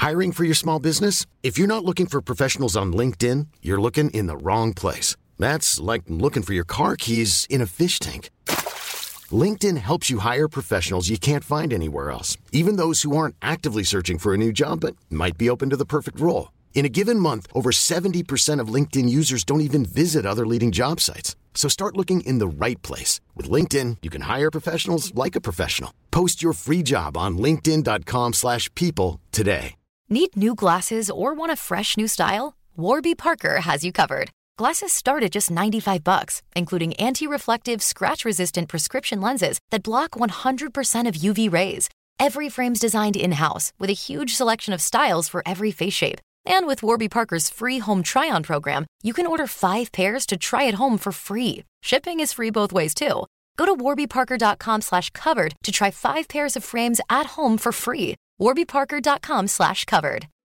Hiring for your small business? If you're not looking for professionals on LinkedIn, you're looking in the wrong place. That's like looking for your car keys in a fish tank. LinkedIn helps you hire professionals you can't find anywhere else, even those who aren't actively searching for a new job but might be open to the perfect role. In a given month, over 70% of LinkedIn users don't even visit other leading job sites. So start looking in the right place. With LinkedIn, you can hire professionals like a professional. Post your free job on linkedin.com/people today. Need new glasses or want a fresh new style? Warby Parker has you covered. Glasses start at just $95, including anti-reflective, scratch-resistant prescription lenses that block 100% of UV rays. Every frame's designed in-house with a huge selection of styles for every face shape. And with Warby Parker's free home try-on program, you can order 5 pairs to try at home for free. Shipping is free both ways, too. Go to warbyparker.com/covered to try 5 pairs of frames at home for free. warbyparker.com/covered.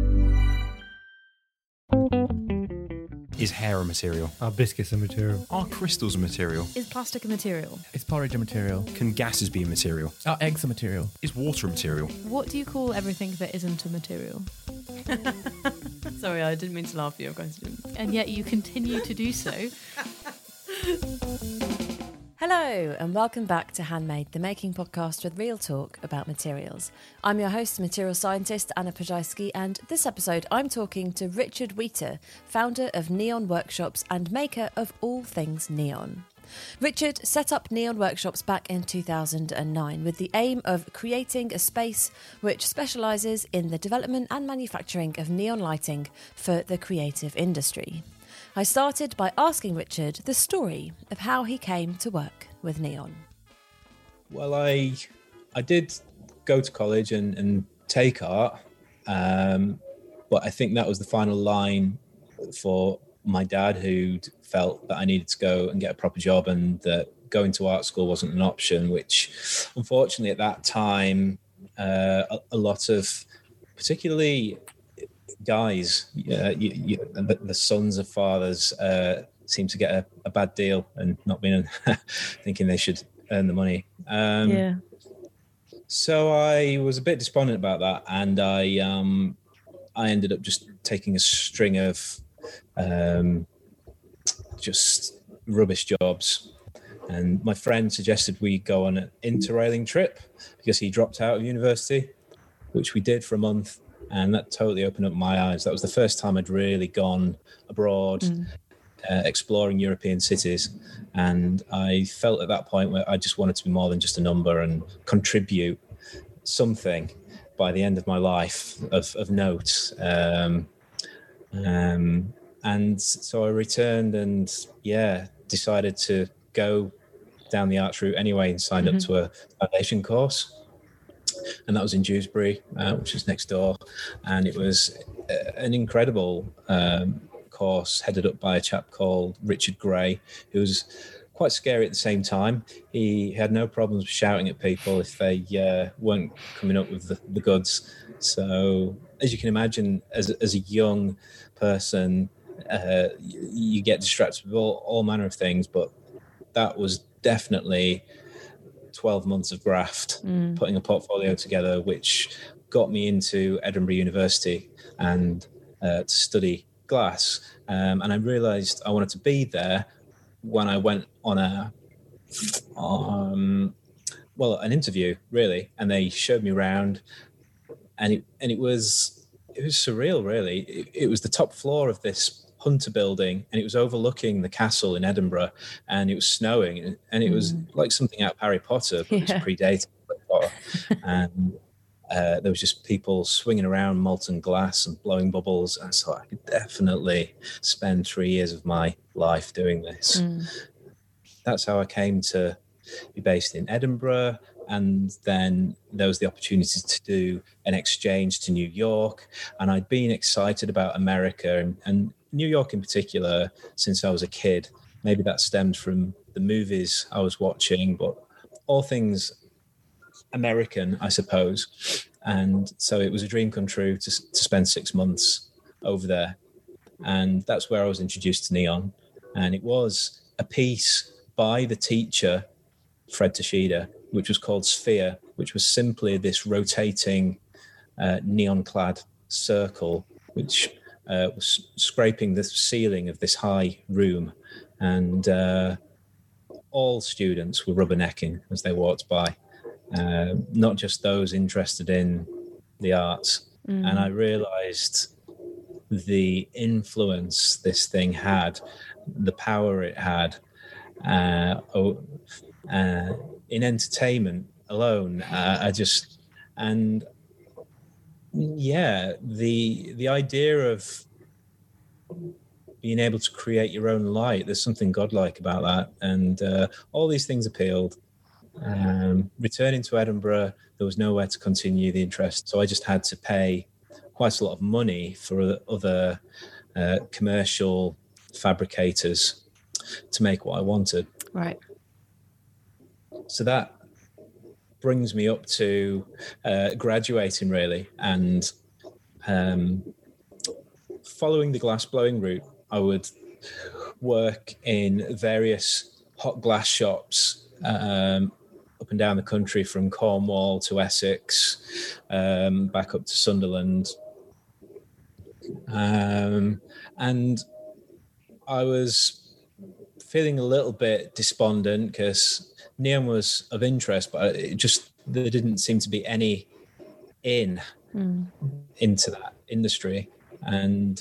Is hair a material? Are biscuits a material? Are crystals a material? Is plastic a material? Is porridge a material? Can gases be a material? Are eggs a material? Is water a material? What do you call everything that isn't a material? Sorry, I didn't mean to laugh at your question. And yet you continue to do so. Hello and welcome back to Handmade, the making podcast with real talk about materials. I'm your host, material scientist Anna Pajajski, and this episode I'm talking to Richard Wheater, founder of Neon Workshops and maker of all things neon. Richard set up Neon Workshops back in 2009 with the aim of creating a space which specialises in the development and manufacturing of neon lighting for the creative industry. I started by asking Richard the story of how he came to work with neon. Well, I did go to college and take art, but I think that was the final line for my dad, who felt that I needed to go and get a proper job and that going to art school wasn't an option, which unfortunately at that time, a lot of particularly guys, the sons of fathers seem to get a bad deal and not being thinking they should earn the money. So I was a bit despondent about that, and I ended up just taking a string of just rubbish jobs. And my friend suggested we go on an interrailing trip because he dropped out of university, which we did for a month. And that totally opened up my eyes. That was the first time I'd really gone abroad, exploring European cities. And I felt at that point where I just wanted to be more than just a number and contribute something by the end of my life of note. And so I returned and, decided to go down the arts route anyway and signed up to a foundation course. And that was in Dewsbury, which is next door. And it was an incredible course headed up by a chap called Richard Gray, who was quite scary at the same time. He had no problems shouting at people if they weren't coming up with the goods. So as you can imagine, as a young person, you get distracted with all manner of things, but that was definitely 12 months of graft, putting a portfolio together, which got me into Edinburgh University and to study glass. And I realised I wanted to be there when I went on an interview, really, and they showed me around, and it was surreal, really. It was the top floor of this Hunter building, and it was overlooking the castle in Edinburgh, and it was snowing, and it was like something out of Harry Potter, but it was predating Harry Potter. And there was just people swinging around molten glass and blowing bubbles, and so I could definitely spend 3 years of my life doing this. That's how I came to be based in Edinburgh. And then there was the opportunity to do an exchange to New York, and I'd been excited about America and New York in particular since I was a kid. Maybe that stemmed from the movies I was watching, but all things American, I suppose. And so it was a dream come true to spend 6 months over there. And that's where I was introduced to neon. And it was a piece by the teacher, Fred Toshida, which was called Sphere, which was simply this rotating neon-clad circle, which was scraping the ceiling of this high room, and all students were rubbernecking as they walked by, not just those interested in the arts. And I realized the influence this thing had, the power it had in entertainment alone. The idea of being able to create your own light, there's something godlike about that. And all these things appealed. Returning to Edinburgh, there was nowhere to continue the interest. So I just had to pay quite a lot of money for other commercial fabricators to make what I wanted. Right. So that brings me up to graduating, really. And following the glass blowing route, I would work in various hot glass shops up and down the country, from Cornwall to Essex, back up to Sunderland. And I was feeling a little bit despondent because neon was of interest, but there didn't seem to be any into that industry. And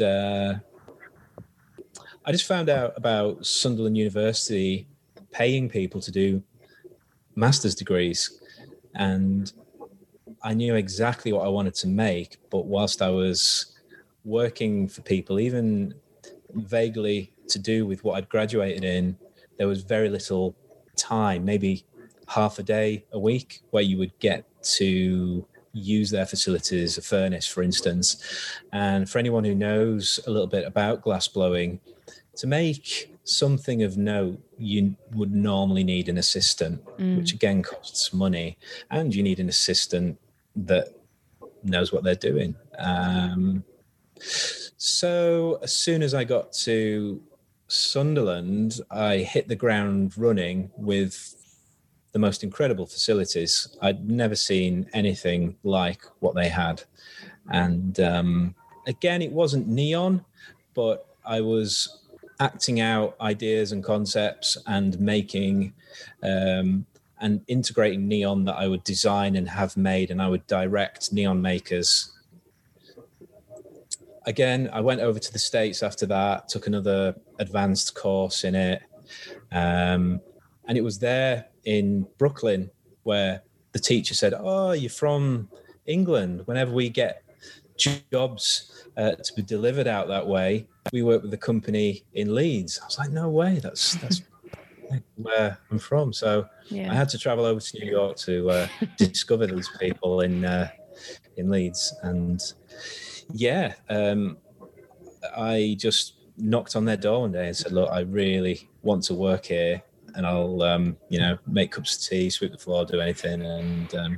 I just found out about Sunderland University paying people to do master's degrees, and I knew exactly what I wanted to make. But whilst I was working for people, even vaguely to do with what I'd graduated in, there was very little time, maybe half a day a week, where you would get to use their facilities, a furnace, for instance. And for anyone who knows a little bit about glass blowing, to make something of note, you would normally need an assistant, which again costs money, and you need an assistant that knows what they're doing. So as soon as I got to Sunderland, I hit the ground running with the most incredible facilities. I'd never seen anything like what they had. And again, it wasn't neon, but I was acting out ideas and concepts and making and integrating neon that I would design and have made, and I would direct neon makers. Again, I went over to the States after that, took another advanced course in it. And it was there in Brooklyn where the teacher said, "Oh, you're from England. Whenever we get jobs to be delivered out that way, we work with a company in Leeds." I was like, "No way, that's where I'm from." So I had to travel over to New York to discover these people in Leeds. And I just knocked on their door one day and said, "Look, I really want to work here, and I'll make cups of tea, sweep the floor, do anything." And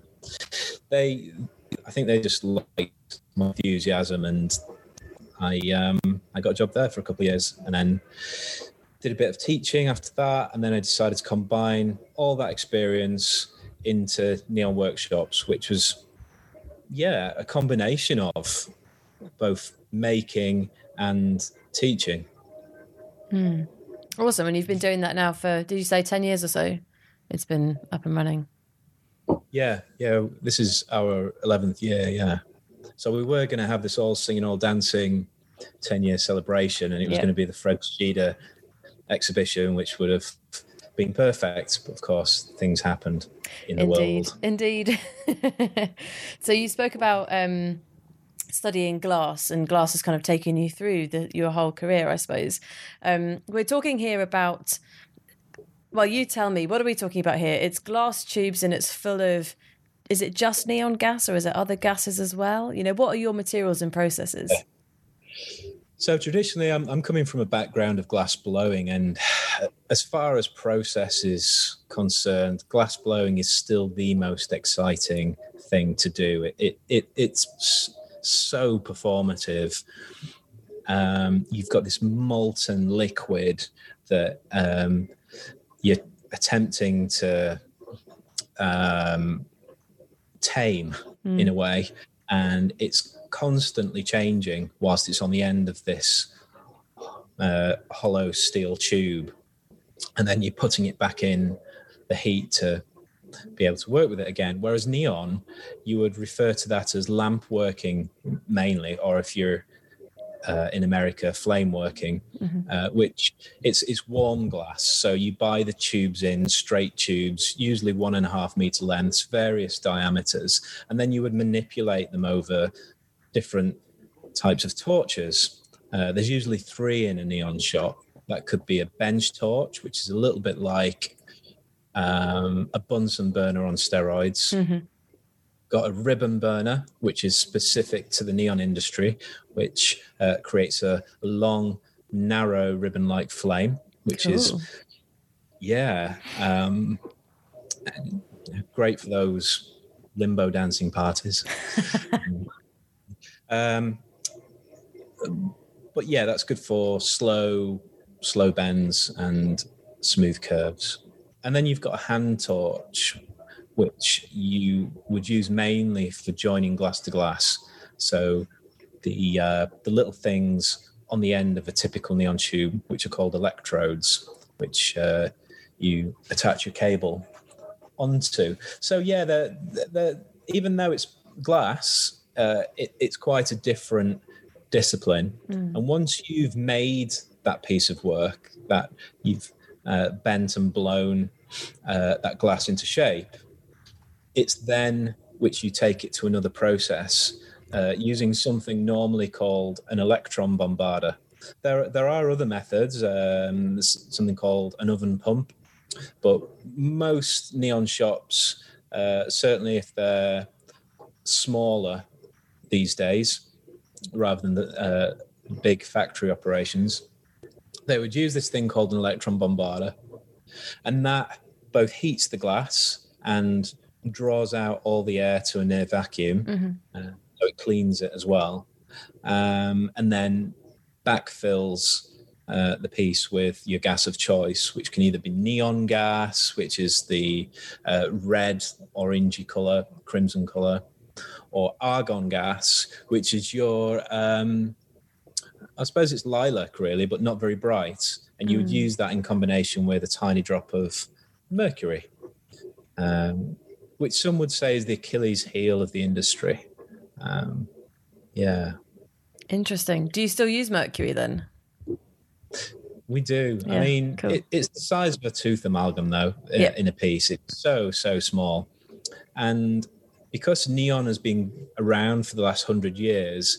I think they just liked my enthusiasm, and I got a job there for a couple of years, and then did a bit of teaching after that. And then I decided to combine all that experience into neon workshops, which was a combination of both making and teaching. Awesome. And you've been doing that now for, did you say 10 years or so? It's been up and running. Yeah. This is our 11th year. So we were going to have this all singing, all dancing 10-year celebration, and it was going to be the Fred Sheeder exhibition, which would have been perfect. But of course, things happened in the world. Indeed. So you spoke about studying glass, and glass has kind of taken you through your whole career, I suppose. We're talking here about, well, you tell me, what are we talking about here? It's glass tubes and it's full of, is it just neon gas or is it other gases as well? What are your materials and processes? So traditionally, I'm coming from a background of glass blowing, and as far as process is concerned, glass blowing is still the most exciting thing to do. It's so performative. You've got this molten liquid that you're attempting to tame in a way, and it's constantly changing whilst it's on the end of this hollow steel tube, and then you're putting it back in the heat to be able to work with it again. Whereas neon, you would refer to that as lamp working mainly, or if you're in America, flame working, which it's warm glass. So you buy the tubes in, straight tubes, usually 1.5 meter lengths, various diameters, and then you would manipulate them over different types of torches. There's usually 3 in a neon shop. That could be a bench torch, which is a little bit like a Bunsen burner on steroids. Got a ribbon burner, which is specific to the neon industry, which creates a long, narrow ribbon-like flame, which is, great for those limbo dancing parties. But yeah, that's good for slow bends and smooth curves. And then you've got a hand torch, which you would use mainly for joining glass to glass. So the little things on the end of a typical neon tube, which are called electrodes, which you attach your cable onto. So yeah, even though it's glass, it's quite a different discipline. And once you've made that piece of work, that you've bent and blown that glass into shape, it's then which you take it to another process using something normally called an electron bombarder. There are other methods, something called an oven pump, but most neon shops, certainly if they're smaller these days, rather than the big factory operations, they would use this thing called an electron bombarder, and that both heats the glass and draws out all the air to a near vacuum, so it cleans it as well, and then backfills the piece with your gas of choice, which can either be neon gas, which is the red, orangey colour, crimson colour, or argon gas, which is your, I suppose it's lilac really, but not very bright. And you would use that in combination with a tiny drop of mercury, which some would say is the Achilles heel of the industry. Yeah. Interesting. Do you still use mercury then? We do. Yeah, I mean, cool. It's the size of a tooth amalgam, though, in a piece. It's so small. And because neon has been around for the last 100 years,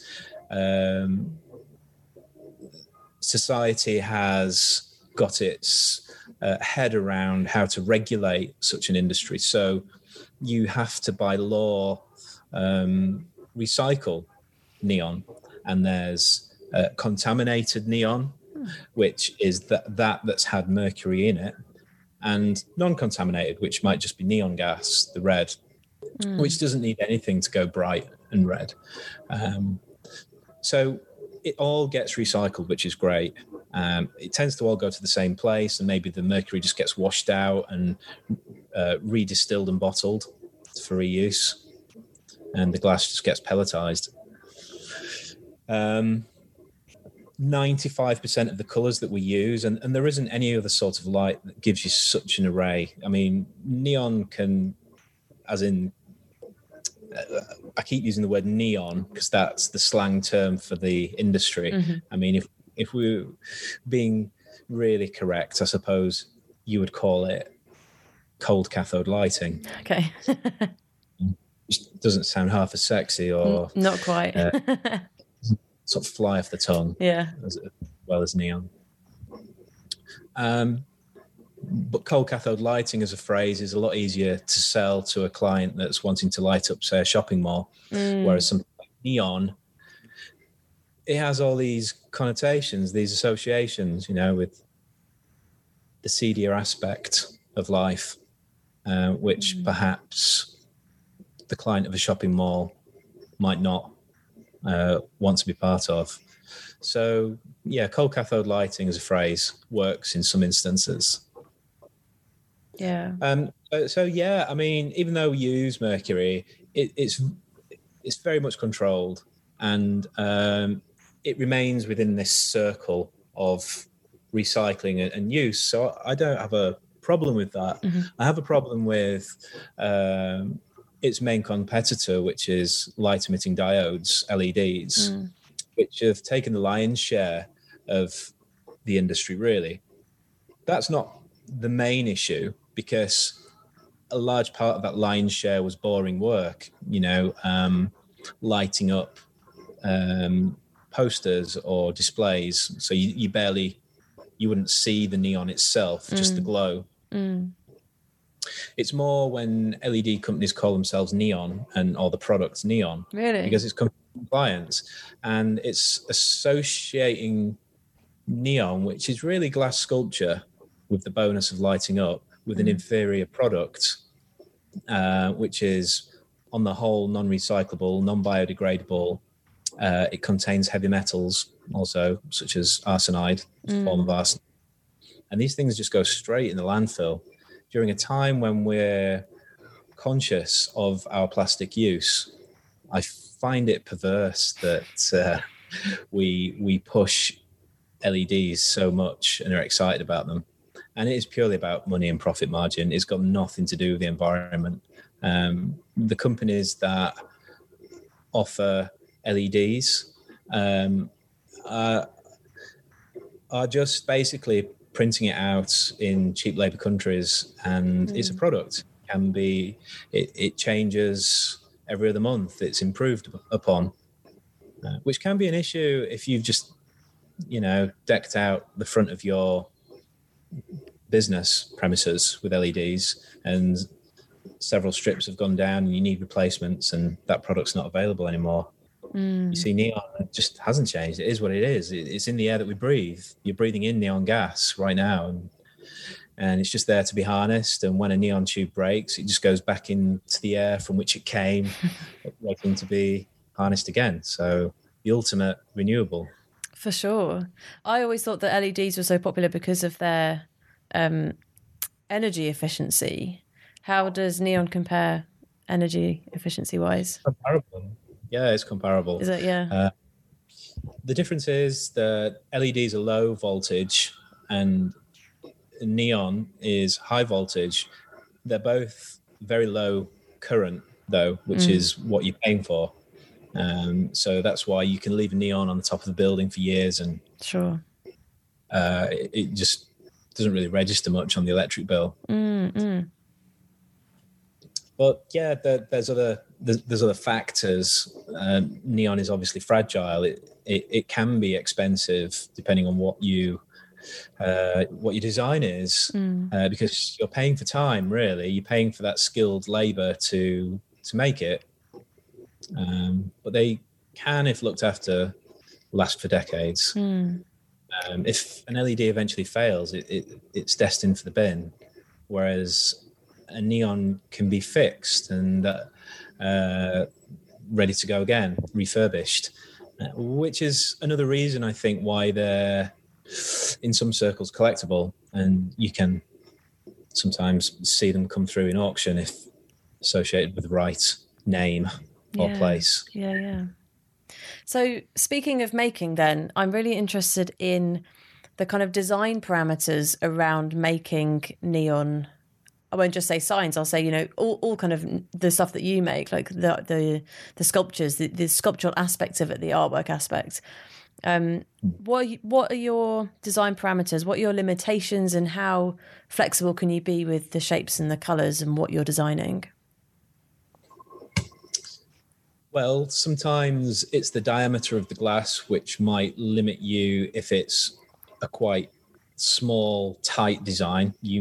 society has got its head around how to regulate such an industry. So you have to, by law, recycle neon. And there's contaminated neon, which is that's had mercury in it, and non-contaminated, which might just be neon gas, the red, which doesn't need anything to go bright and red. So it all gets recycled, which is great. It tends to all go to the same place, and maybe the mercury just gets washed out and redistilled and bottled for reuse, and the glass just gets pelletized. 95% of the colors that we use, and there isn't any other sort of light that gives you such an array. I mean, neon can, as in, I keep using the word neon because that's the slang term for the industry. I mean, if we're being really correct, I suppose you would call it cold cathode lighting. Okay. Which doesn't sound half as sexy or not quite. Sort of fly off the tongue, as well as neon. But cold cathode lighting as a phrase is a lot easier to sell to a client that's wanting to light up, say, a shopping mall, whereas something like neon, it has all these connotations, these associations, with the seedier aspect of life, which perhaps the client of a shopping mall might not want to be part of. So yeah, cold cathode lighting as a phrase works in some instances. Yeah. So yeah, I mean, even though we use mercury, it's very much controlled. and it remains within this circle of recycling and use. So I don't have a problem with that. I have a problem with its main competitor, which is light emitting diodes, LEDs, which have taken the lion's share of the industry, really. That's not the main issue, because a large part of that lion's share was boring work, lighting up posters or displays. So you wouldn't see the neon itself, just the glow. It's more when LED companies call themselves neon or the product's neon. Really? Because it's compliance, and it's associating neon, which is really glass sculpture with the bonus of lighting up, with an inferior product, which is on the whole non-recyclable, non-biodegradable. It contains heavy metals also, such as arsenide, a form of arsenic. And these things just go straight in the landfill. During a time when we're conscious of our plastic use, I find it perverse that we push LEDs so much and are excited about them. And it is purely about money and profit margin. It's got nothing to do with the environment. The companies that offer LEDs are just basically printing it out in cheap labor countries, and it's a product. It changes every other month. It's improved upon, which can be an issue if you've just decked out the front of your business premises with LEDs and several strips have gone down and you need replacements and that product's not available anymore. You see, neon just hasn't changed. It is what it is. It's in the air that we breathe. You're breathing in neon gas right now, and it's just there to be harnessed. And when a neon tube breaks, it just goes back into the air from which it came, waiting to be harnessed again. So the ultimate renewable. For sure. I always thought that LEDs were so popular because of their energy efficiency. How does neon compare energy efficiency wise? Comparable. Yeah, it's comparable. Is it? Yeah. The difference is that LEDs are low voltage and neon is high voltage. They're both very low current, though, which is what you're paying for. So that's why you can leave a neon on the top of the building for years, and sure, it just doesn't really register much on the electric bill. But yeah, there's other factors. Neon is obviously fragile. It can be expensive depending on what your design is, because you're paying for time. Really, you're paying for that skilled labor to make it. But they can, if looked after, last for decades. If an LED eventually fails, it's destined for the bin, whereas a neon can be fixed and ready to go again, refurbished, which is another reason I think why they're in some circles collectible, and you can sometimes see them come through in auction if associated with the right name or place. Yeah. So speaking of making, then, I'm really interested in the kind of design parameters around making neon. I won't just say signs. I'll say, all kind of the stuff that you make, like the sculptures, the sculptural aspects of it, the artwork aspect. What are your design parameters? What are your limitations, and how flexible can you be with the shapes and the colours and what you're designing? Well, sometimes it's the diameter of the glass which might limit you. If it's a quite small, tight design, you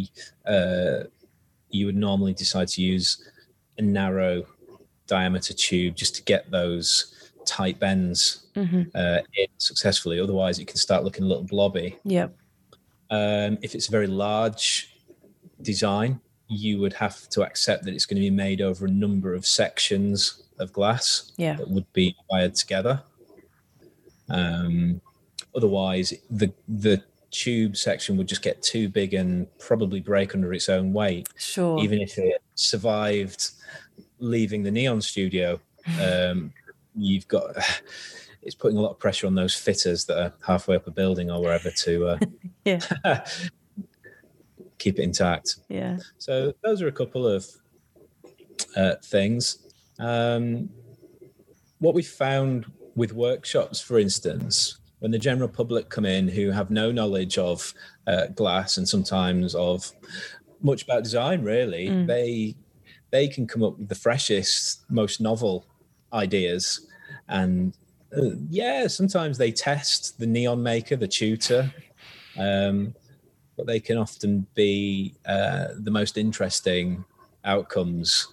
would normally decide to use a narrow diameter tube just to get those tight bends in successfully. Otherwise, it can start looking a little blobby. Yep. If it's a very large design, you would have to accept that it's going to be made over a number of sections of glass that would be wired together. Otherwise, the tube section would just get too big and probably break under its own weight. Sure. Even if it survived leaving the neon studio you've got it's putting a lot of pressure on those fitters that are halfway up a building or wherever to keep it intact. Yeah. So those are a couple of things. What we found with workshops, for instance, when the general public come in who have no knowledge of glass and sometimes of much about design, really, they can come up with the freshest, most novel ideas. And sometimes they test the neon maker, the tutor, but they can often be the most interesting outcomes.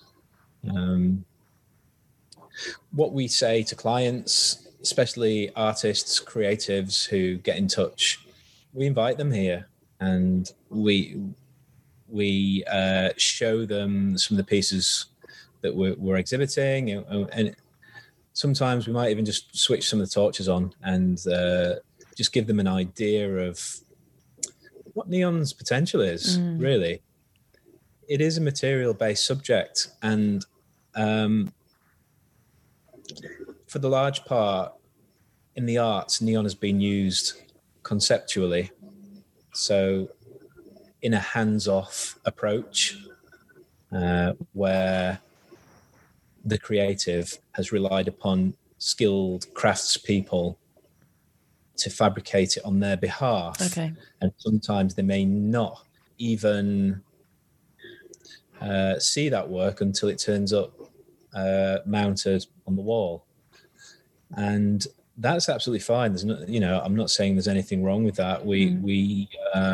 What we say to clients, especially artists, creatives who get in touch, we invite them here and we show them some of the pieces that we're exhibiting, and sometimes we might even just switch some of the torches on and just give them an idea of what neon's potential is. Really, it is a material-based subject, and for the large part in the arts, neon has been used conceptually, so in a hands-off approach, where the creative has relied upon skilled craftspeople to fabricate it on their behalf. Okay. And sometimes they may not even see that work until it turns up mounted on the wall. And that's absolutely fine. There's no, I'm not saying there's anything wrong with that. We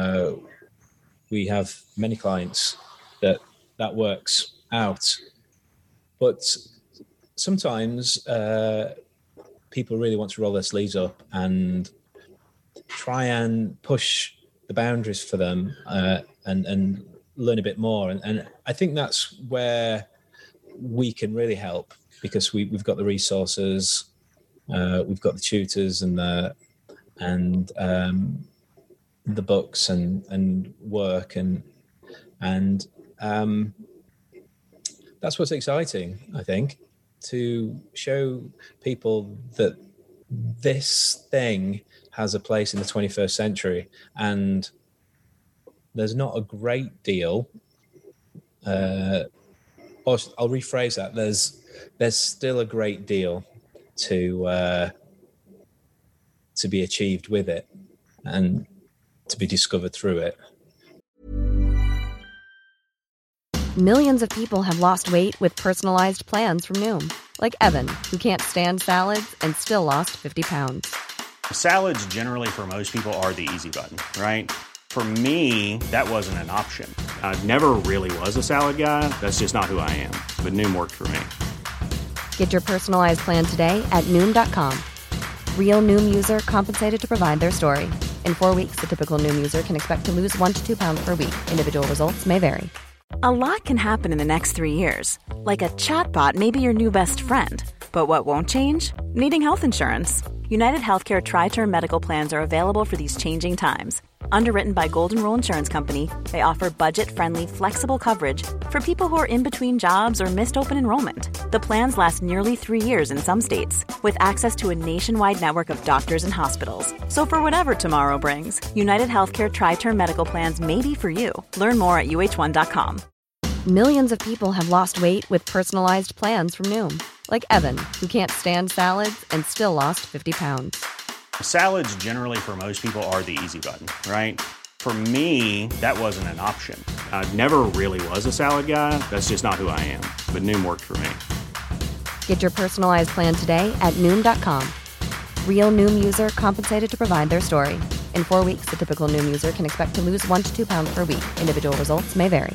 have many clients that works out, but sometimes people really want to roll their sleeves up and try and push the boundaries for them and learn a bit more. And I think that's where we can really help, because we've got the resources, we've got the tutors and the books and work and that's what's exciting, I think, to show people that this thing has a place in the 21st century, and there's not a great deal, or I'll rephrase that, there's still a great deal to be achieved with it and to be discovered through it. Millions of people have lost weight with personalized plans from Noom. Like Evan, who can't stand salads and still lost 50 pounds. Salads generally for most people are the easy button, right? For me, that wasn't an option. I never really was a salad guy. That's just not who I am. But Noom worked for me. Get your personalized plan today at Noom.com. Real Noom user compensated to provide their story. In 4 weeks, the typical Noom user can expect to lose 1 to 2 pounds per week. Individual results may vary. A lot can happen in the next 3 years. Like a chatbot may be your new best friend. But what won't change? Needing health insurance. United Healthcare Tri-Term Medical Plans are available for these changing times. Underwritten by Golden Rule Insurance Company, they offer budget-friendly, flexible coverage for people who are in between jobs or missed open enrollment. The plans last nearly 3 years in some states, with access to a nationwide network of doctors and hospitals. So for whatever tomorrow brings, United Healthcare Tri-Term Medical Plans may be for you. Learn more at uh1.com. Millions of people have lost weight with personalized plans from Noom. Like Evan, who can't stand salads and still lost 50 pounds. Salads generally for most people are the easy button, right? For me, that wasn't an option. I never really was a salad guy. That's just not who I am. But Noom worked for me. Get your personalized plan today at Noom.com. Real Noom user compensated to provide their story. In 4 weeks, the typical Noom user can expect to lose 1 to 2 pounds per week. Individual results may vary.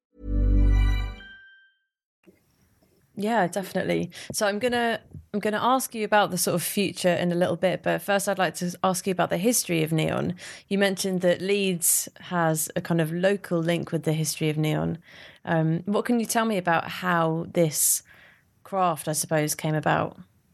Yeah, definitely. So I'm gonna ask you about the sort of future in a little bit, but first I'd like to ask you about the history of neon. You mentioned that Leeds has a kind of local link with the history of neon. What can you tell me about how this craft, I suppose, came about?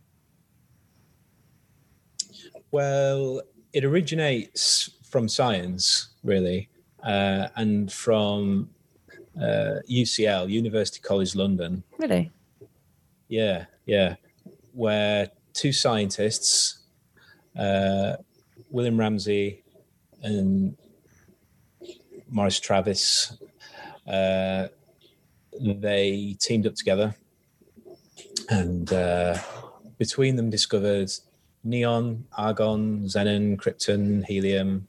Well, it originates from science, really, and from UCL, University College London. Really? Yeah. where two scientists, William Ramsey and Maurice Travis, they teamed up together and between them discovered neon, argon, xenon, krypton, helium.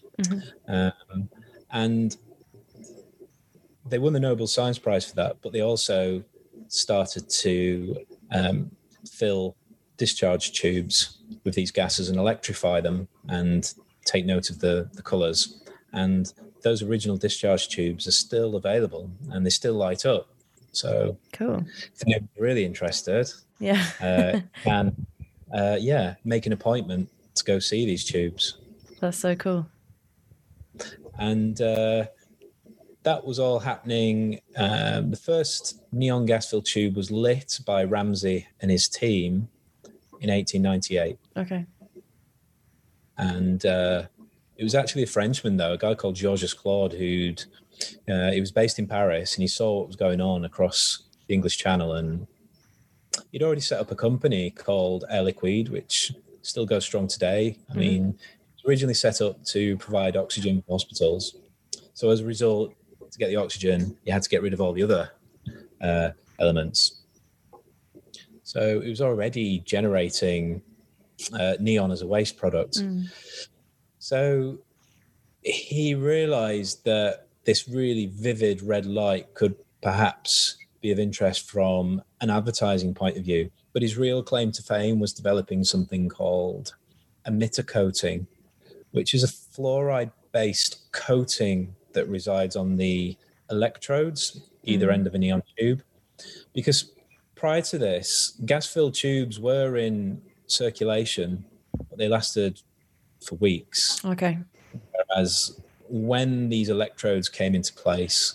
And they won the Nobel Science Prize for that, but they also started to fill discharge tubes with these gases and electrify them and take note of the colours. And those original discharge tubes are still available and they still light up. So cool. If you're really interested, can make an appointment to go see these tubes. That's so cool. And that was all happening. The first neon gas-filled tube was lit by Ramsey and his team in 1898. Okay. And it was actually a Frenchman, though, a guy called Georges Claude, he was based in Paris, and he saw what was going on across the English Channel. And he'd already set up a company called Air Liquide, which still goes strong today. I mean, it was originally set up to provide oxygen for hospitals. So as a result, to get the oxygen, you had to get rid of all the other elements. So it was already generating neon as a waste product. So he realized that this really vivid red light could perhaps be of interest from an advertising point of view. But his real claim to fame was developing something called emitter coating, which is a fluoride-based coating that resides on the electrodes, either end of a neon tube. Because prior to this, gas-filled tubes were in circulation, but they lasted for weeks. Okay. Whereas when these electrodes came into place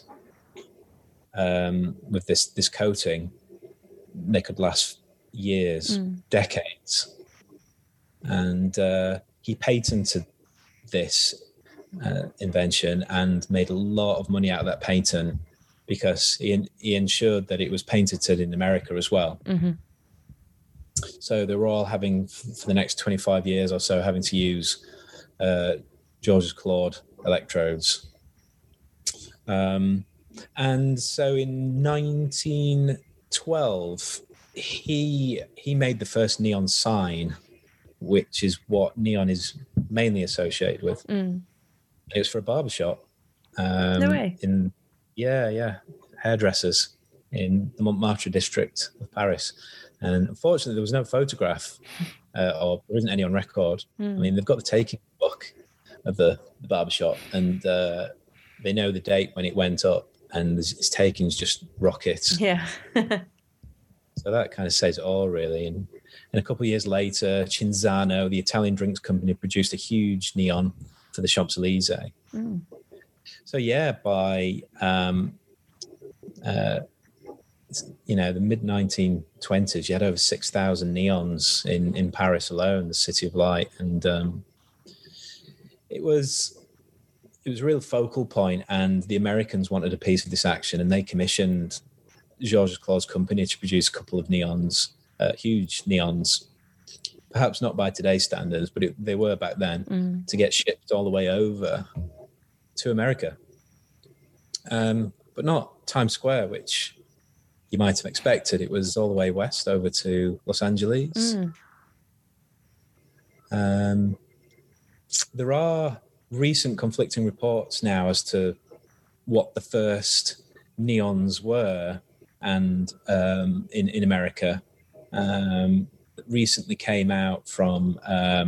with this coating, they could last years, decades. And he patented this invention and made a lot of money out of that patent because he ensured that it was patented in America as well. So they were all having, for the next 25 years or so, having to use Georges Claude electrodes. And so in 1912, he made the first neon sign, which is what neon is mainly associated with. It was for a barbershop. No way. Hairdressers in the Montmartre district of Paris. And unfortunately, there was no photograph, or there isn't any on record. I mean, they've got the taking book of the barbershop, and they know the date when it went up, and its takings just rocket. Yeah. So that kind of says it all, really. And a couple of years later, Cinzano, the Italian drinks company, produced a huge neon for the Champs-Élysées. So by the mid-1920s, you had over 6,000 neons in Paris alone, the City of Light, and it was a real focal point. And the Americans wanted a piece of this action, and they commissioned Georges Claude's company to produce a couple of neons, huge neons, perhaps not by today's standards, but they were back then, to get shipped all the way over to America. But not Times Square, which you might have expected. It was all the way west over to Los Angeles. There are recent conflicting reports now as to what the first neons were, and in America. Recently came out from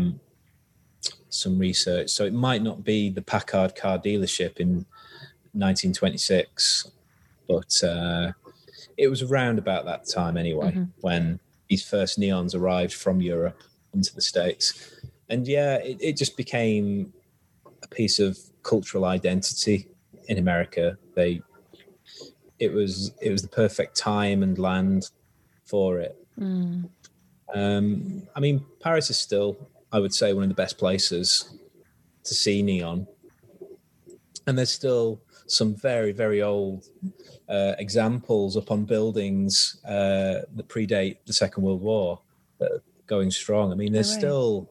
some research. So it might not be the Packard car dealership in 1926, but it was around about that time anyway, when these first neons arrived from Europe into the States. And it just became a piece of cultural identity in America. It was the perfect time and land for it. I mean, Paris is still, I would say, one of the best places to see neon. And there's still some very, very old examples up on buildings that predate the Second World War going strong. I mean, there's still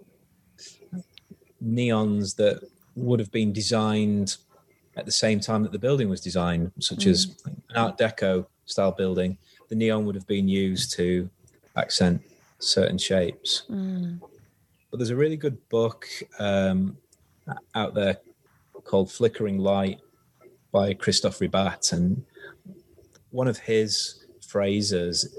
neons that would have been designed at the same time that the building was designed, such as an Art Deco style building. The neon would have been used to accent certain shapes. But there's a really good book out there called Flickering Light by Christophe Ribat, and one of his phrases,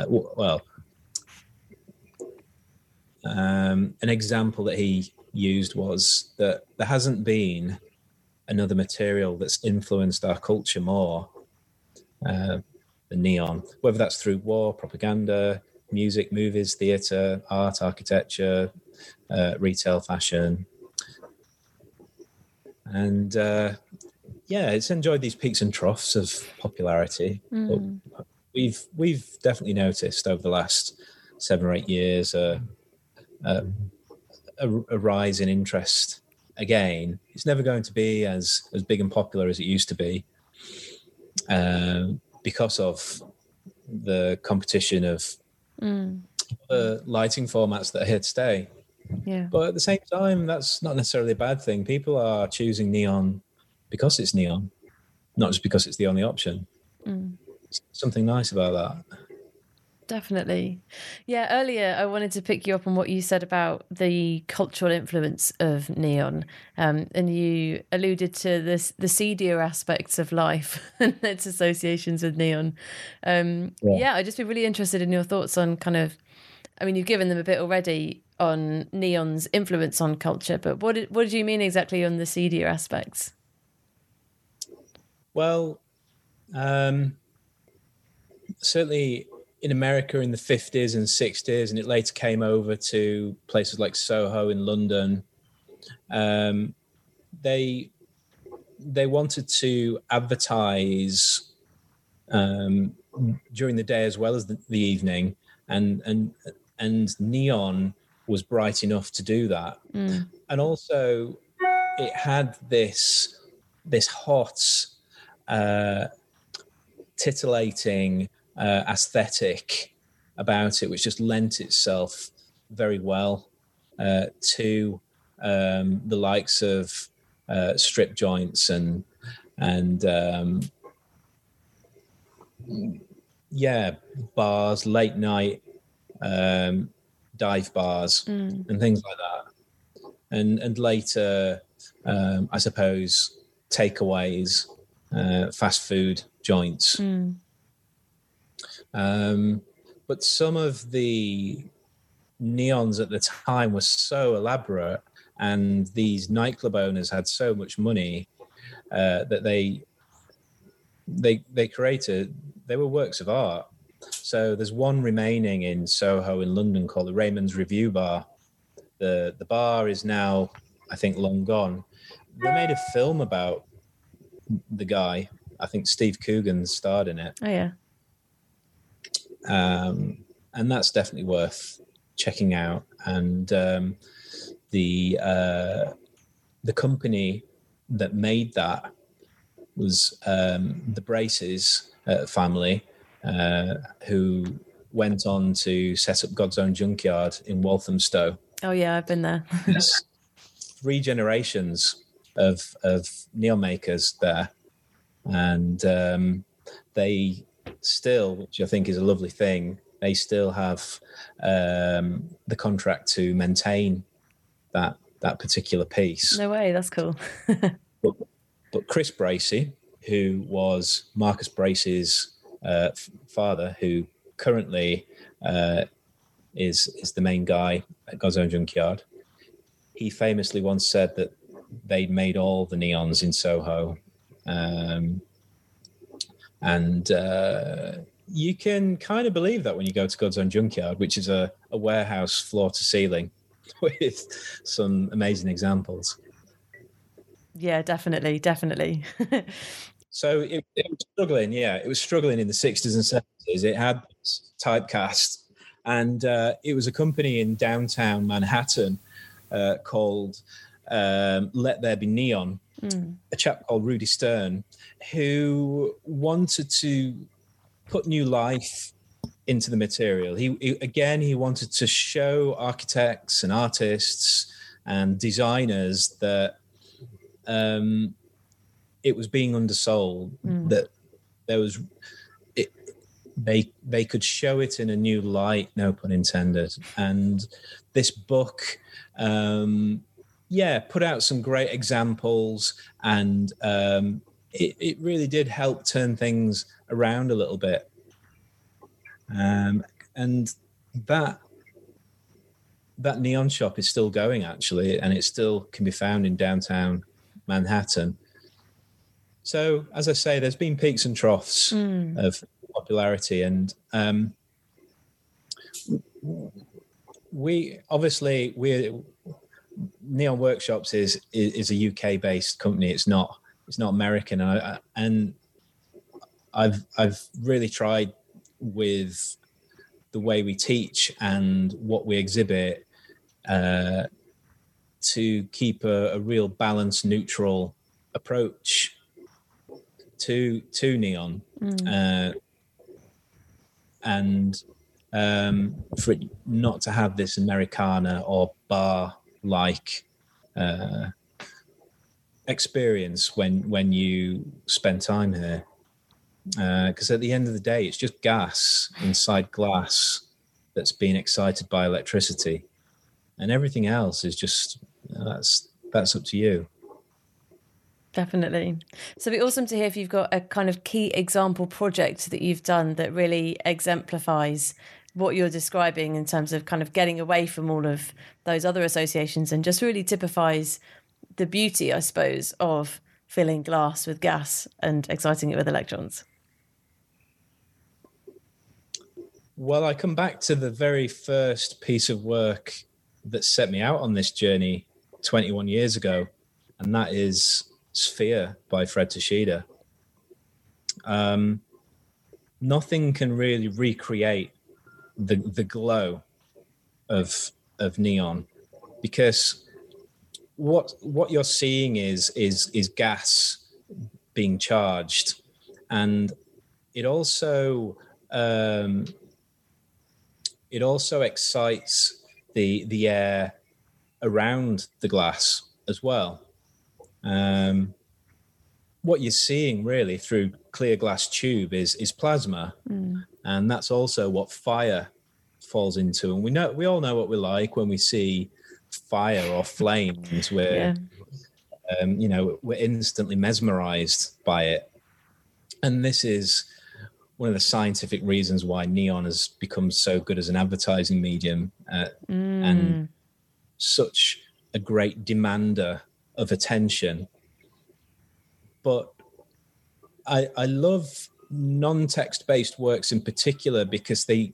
an example that he used was that there hasn't been another material that's influenced our culture more than neon, whether that's through war, propaganda, music, movies, theatre, art, architecture, retail, fashion. And it's enjoyed these peaks and troughs of popularity. But we've definitely noticed over the last 7 or 8 years a rise in interest. Again, it's never going to be as big and popular as it used to be because of the competition of the lighting formats that are here to stay. Yeah. But at the same time, that's not necessarily a bad thing. People are choosing neon because it's neon, not just because it's the only option. Something nice about that. Definitely. Yeah, earlier I wanted to pick you up on what you said about the cultural influence of neon. And you alluded to the seedier aspects of life and its associations with neon. I'd just be really interested in your thoughts on you've given them a bit already on neon's influence on culture, but what did you mean exactly on the seedier aspects? Well, certainly in America in the 50s and 60s, and it later came over to places like Soho in London. They wanted to advertise during the day as well as the evening, and neon was bright enough to do that. And also it had this hot, titillating aesthetic about it, which just lent itself very well to the likes of strip joints and bars, late night dive bars and things like that, and later I suppose takeaways, fast food joints. But some of the neons at the time were so elaborate, and these nightclub owners had so much money that they were works of art. So there's one remaining in Soho in London called the Raymond's Review Bar. The bar is now, I think, long gone. They made a film about the guy. I think Steve Coogan starred in it. Oh, yeah. And that's definitely worth checking out. And the company that made that was the Braces family, who went on to set up God's Own Junkyard in Walthamstow. Oh yeah, I've been there. There's 3 generations of neon makers there, and they still, which I think is a lovely thing, they still have the contract to maintain that particular piece. No way, that's cool. But Chris Bracey, who was Marcus Bracey's father, who currently is the main guy at God's Own Junkyard, he famously once said that they'd made all the neons in Soho. And you can kind of believe that when you go to God's Own Junkyard, which is a warehouse floor to ceiling with some amazing examples. Yeah, definitely. So it was struggling. Yeah, it was struggling in the 60s and 70s. It had typecast, and it was a company in downtown Manhattan called Let There Be Neon, a chap called Rudy Stern, who wanted to put new life into the material. He wanted to show architects and artists and designers that it was being undersold, that there was they could show it in a new light, no pun intended. And this book put out some great examples, and it really did help turn things around a little bit. And that neon shop is still going, actually, and it still can be found in downtown Manhattan. So, as I say, there's been peaks and troughs of popularity, and Neon Workshops is a UK based company. It's not American, and I've really tried with the way we teach and what we exhibit to keep a real balanced, neutral approach to neon, and for it not to have this Americana or bar-like experience when you spend time here. Because at the end of the day, it's just gas inside glass that's being excited by electricity, and everything else is just that's up to you. Definitely. So it'd be awesome to hear if you've got a kind of key example project that you've done that really exemplifies what you're describing in terms of kind of getting away from all of those other associations and just really typifies the beauty, I suppose, of filling glass with gas and exciting it with electrons. Well, I come back to the very first piece of work that set me out on this journey 21 years ago, and that is Sphere by Fred Toshida. Nothing can really recreate the glow of neon, because what you're seeing is gas being charged, and it also excites the air around the glass as well. What you're seeing really through clear glass tube is plasma, and that's also what fire falls into. And we all know what we're like when we see fire or flames. We're instantly mesmerized by it. And this is one of the scientific reasons why neon has become so good as an advertising medium, and such a great demander of attention. But I love non-text based works in particular because they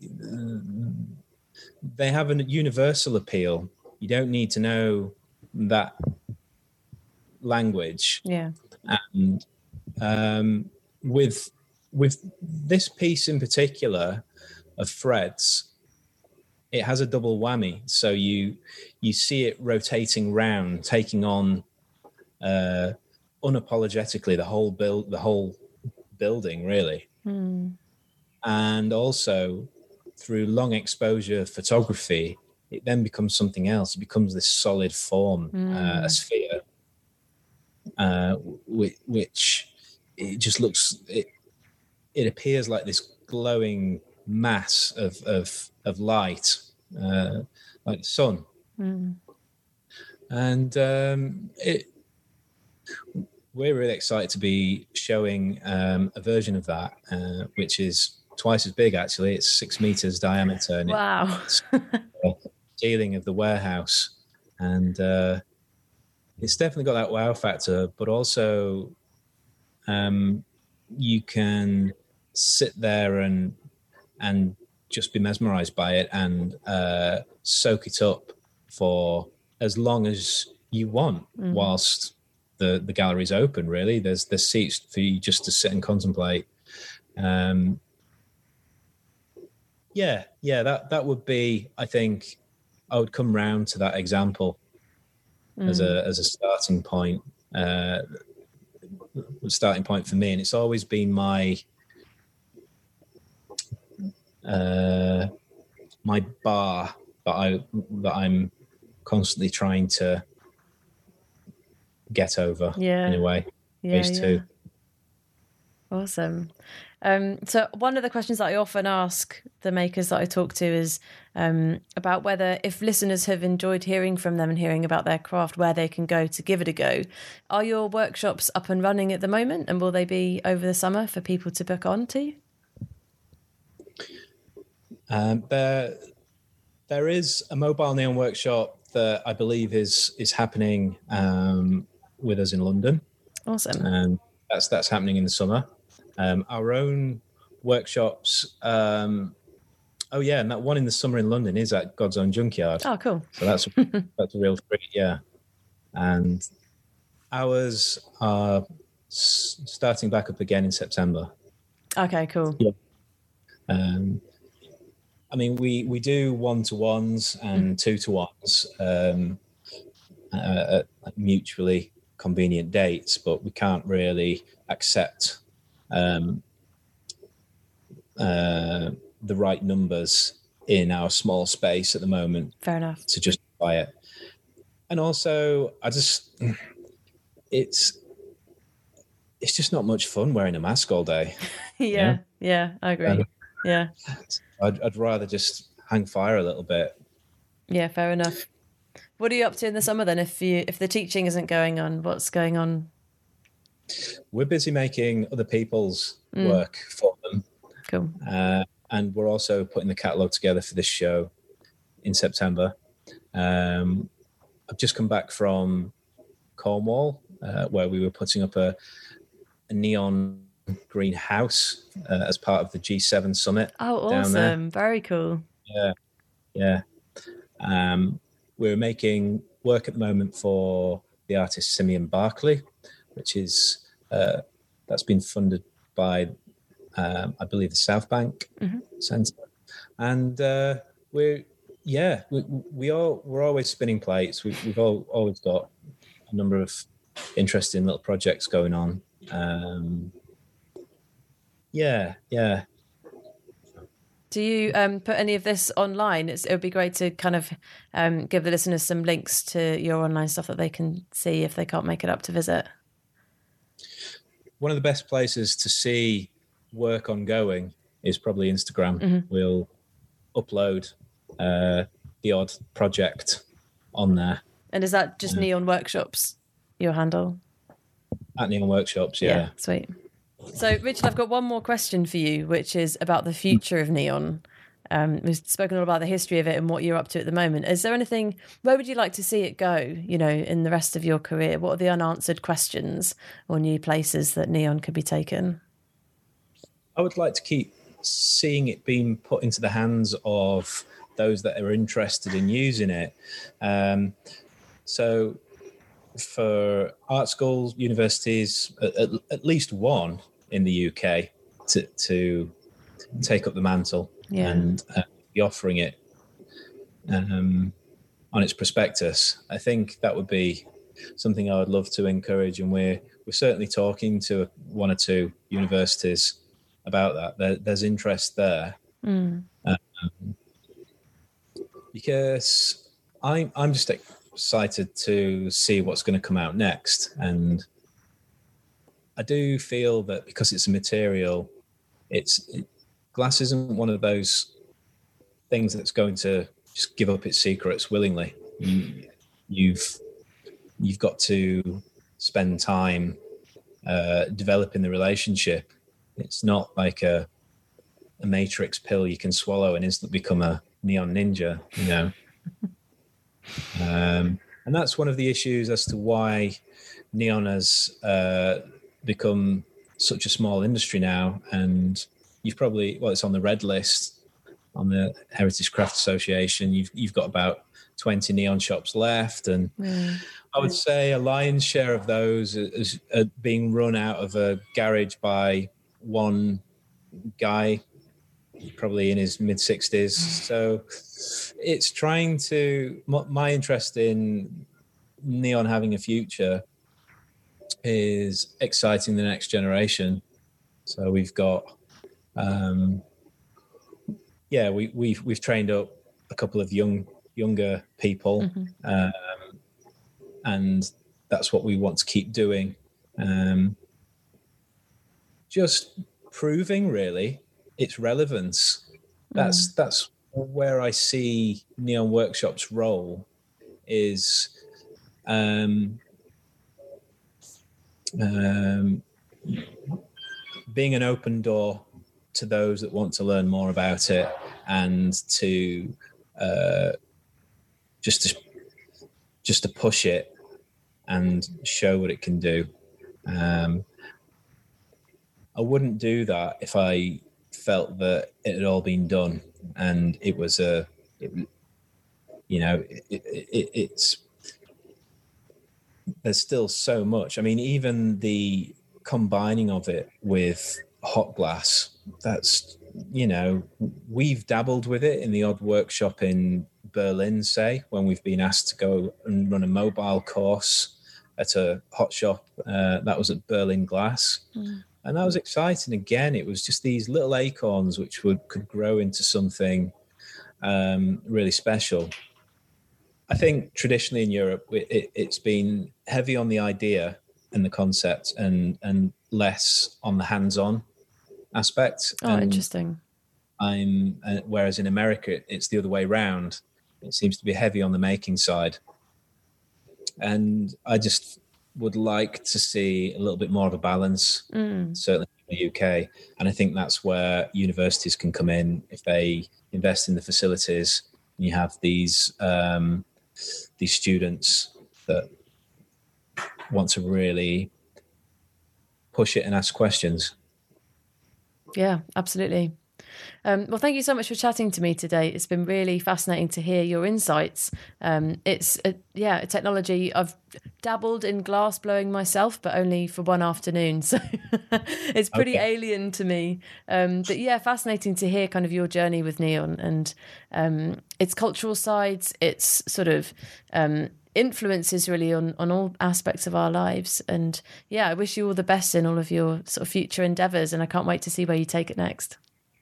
have a universal appeal. You don't need to know that language. Yeah. And with this piece in particular of Fred's, it has a double whammy. So you see it rotating round, taking on unapologetically the whole building, really. And also through long exposure photography, it then becomes something else. It becomes this solid form, a sphere, which it just looks. It appears like this glowing mass of light, like the sun. And we're really excited to be showing a version of that, which is twice as big, actually. It's 6 meters diameter. And wow. It's the ceiling of the warehouse. And it's definitely got that wow factor, but also you can sit there and just be mesmerized by it and soak it up for as long as you want whilst the gallery's open. Really, there's seats for you just to sit and contemplate. That would be, I think I would come round to that example as a starting point for me. And it's always been my bar that I'm constantly trying to get over in a way. Phase two. Awesome. So one of the questions that I often ask the makers that I talk to is about whether, if listeners have enjoyed hearing from them and hearing about their craft, where they can go to give it a go. Are your workshops up and running at the moment, and will they be over the summer for people to book on to? There is a mobile neon workshop that I believe is happening with us in London. Awesome. And that's happening in the summer. Our own workshops. And that one in the summer in London is at God's Own Junkyard. Oh, cool. So that's a real treat, yeah. And ours are starting back up again in September. Okay, cool. Yeah. I mean, we do 1-to-1s and 2-to-1s at mutually convenient dates, but we can't really accept the right numbers in our small space at the moment. Fair enough. To justify it. And also, it's just not much fun wearing a mask all day. Yeah, I agree. Yeah. I'd rather just hang fire a little bit. Yeah, fair enough. What are you up to in the summer then? If the teaching isn't going on, what's going on? We're busy making other people's work for them. Cool. And we're also putting the catalogue together for this show in September. I've just come back from Cornwall, where we were putting up a neon green house as part of the G7 summit. Oh, down there. awesome. Very cool. Yeah. We're making work at the moment for the artist Simeon Barclay, which is that's been funded by I believe the South Bank Centre. And we're always spinning plates. We've always got a number of interesting little projects going on. Yeah. Do you put any of this online? It would be great to kind of give the listeners some links to your online stuff that they can see if they can't make it up to visit. One of the best places to see work ongoing is probably Instagram. Mm-hmm. We'll upload the odd project on there. And is that just Neon Workshops, your handle? At Neon Workshops, yeah. Sweet. So, Richard, I've got one more question for you, which is about the future of neon. We've spoken all about the history of it and what you're up to at the moment. Is there anything, where would you like to see it go, in the rest of your career? What are the unanswered questions or new places that neon could be taken? I would like to keep seeing it being put into the hands of those that are interested in using it. So for art schools, universities, at least one in the UK to take up the mantle and be offering it on its prospectus. I think that would be something I would love to encourage, and we're certainly talking to one or two universities about that. There's interest there, because I'm just excited to see what's going to come out next, and I do feel that because it's a material, glass isn't one of those things that's going to just give up its secrets willingly. You've got to spend time developing the relationship. It's not like a matrix pill you can swallow and instantly become a neon ninja, and that's one of the issues as to why neon has become such a small industry now. And you've probably, it's on the red list on the Heritage Craft Association. You've got about 20 neon shops left, and I would say a lion's share of those is being run out of a garage by one guy, probably in his mid-60s. So it's trying to, my interest in neon having a future is exciting the next generation. So we've got yeah, we've trained up a couple of younger people, and that's what we want to keep doing. Just proving really its relevance. That's where I see Neon Workshop's role is being an open door to those that want to learn more about it, and to just to push it and show what it can do. I wouldn't do that if I felt that it had all been done and it was it's there's still so much. I mean, even the combining of it with hot glass, that's, we've dabbled with it in the odd workshop in Berlin, say, when we've been asked to go and run a mobile course at a hot shop. That was at Berlin Glass. And that was exciting. Again, it was just these little acorns which could grow into something really special. I think traditionally in Europe, it's been heavy on the idea and the concept, and less on the hands-on aspect. Oh, interesting. Whereas in America, it's the other way around. It seems to be heavy on the making side. And I just would like to see a little bit more of a balance, certainly in the UK. And I think that's where universities can come in if they invest in the facilities. And you have these students that want to really push it and ask questions. Yeah, absolutely. Well, thank you so much for chatting to me today. It's been really fascinating to hear your insights. It's a technology. I've dabbled in glass blowing myself, but only for one afternoon. So it's pretty alien to me. But yeah, fascinating to hear kind of your journey with Neon and its cultural sides, its sort of influences really on all aspects of our lives. And yeah, I wish you all the best in all of your sort of future endeavours, and I can't wait to see where you take it next.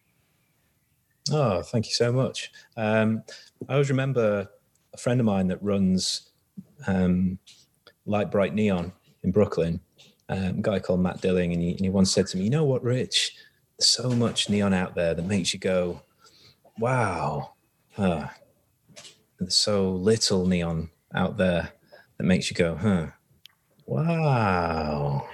Oh, thank you so much. I always remember a friend of mine that runs Light Bright Neon in Brooklyn, a guy called Matt Dilling, and he once said to me, "You know what, Rich? There's so much neon out there that makes you go, wow. And there's so little neon out there that makes you go, wow."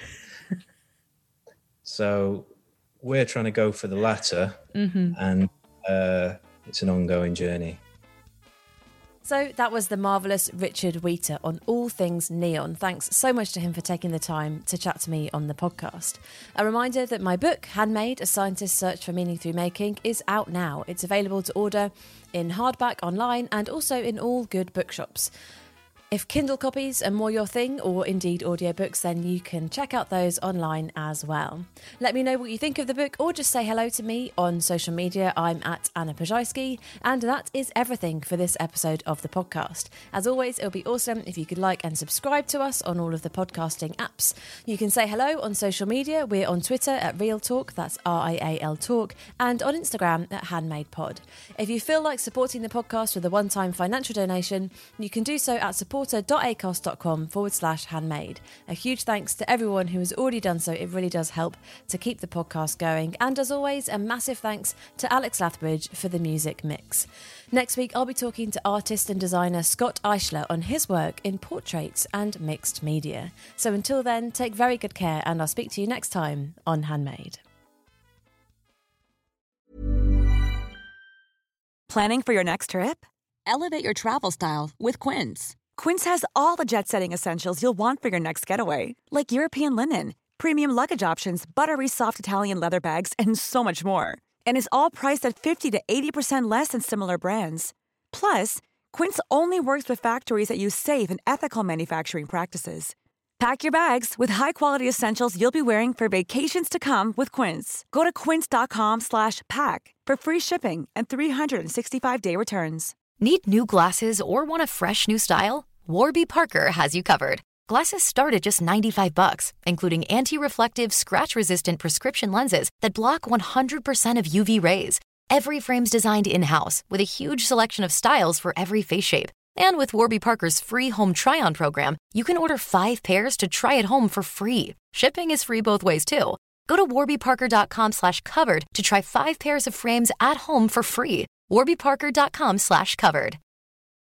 So we're trying to go for the latter, and it's an ongoing journey. So that was the marvellous Richard Wheater on all things neon. Thanks so much to him for taking the time to chat to me on the podcast. A reminder that my book, Handmade, A Scientist's Search for Meaning Through Making, is out now. It's available to order in hardback online and also in all good bookshops. If Kindle copies are more your thing, or indeed audiobooks, then you can check out those online as well. Let me know what you think of the book, or just say hello to me on social media. I'm at Anna Pajajski, and that is everything for this episode of the podcast. As always, it would be awesome if you could like and subscribe to us on all of the podcasting apps. You can say hello on social media. We're on Twitter at Real Talk, that's RIAL Talk, and on Instagram at Handmade Pod. If you feel like supporting the podcast with a one-time financial donation, you can do so at supporter.acast.com/handmade. A huge thanks to everyone who has already done so. It really does help to keep the podcast going. And as always, a massive thanks to Alex Lathbridge for the music mix. Next week, I'll be talking to artist and designer Scott Eichler on his work in portraits and mixed media. So until then, take very good care, and I'll speak to you next time on Handmade. Planning for your next trip? Elevate your travel style with Quince. Quince has all the jet-setting essentials you'll want for your next getaway, like European linen, premium luggage options, buttery soft Italian leather bags, and so much more. And is all priced at 50 to 80% less than similar brands. Plus, Quince only works with factories that use safe and ethical manufacturing practices. Pack your bags with high-quality essentials you'll be wearing for vacations to come with Quince. Go to quince.com/pack for free shipping and 365-day returns. Need new glasses or want a fresh new style? Warby Parker has you covered. Glasses start at just $95, including anti-reflective, scratch-resistant prescription lenses that block 100% of UV rays. Every frame's designed in-house with a huge selection of styles for every face shape. And with Warby Parker's free home try-on program, you can order 5 pairs to try at home for free. Shipping is free both ways, too. Go to warbyparker.com/covered to try 5 pairs of frames at home for free. warbyparker.com/covered.